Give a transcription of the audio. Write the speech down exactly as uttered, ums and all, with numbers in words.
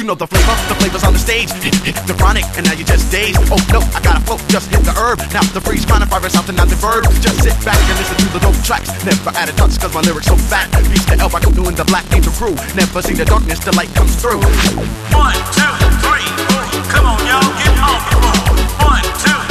know the flavor, the flavor's on the stage. Hit, hit the chronic, and now you just dazed. Oh no, I gotta float, just hit the herb. Now the freeze kind of fire is something, not the verb. Just sit back and listen to the dope tracks. Never add a touch, cause my lyrics so fat. Reach the L by doing the Black Angel crew. Never seen the darkness, the light comes through. One, two, three, four. Come on, y'all, get on the road. One, two.